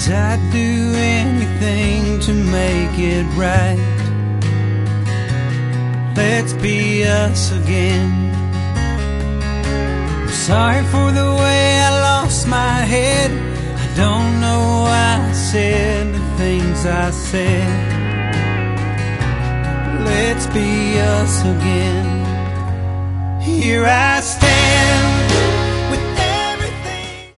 'Cause I'd do anything to make it right. Let's be us again. I'm sorry for the way I lost my head. I don't know why I said the things I said. Let's be us again. Here I stand,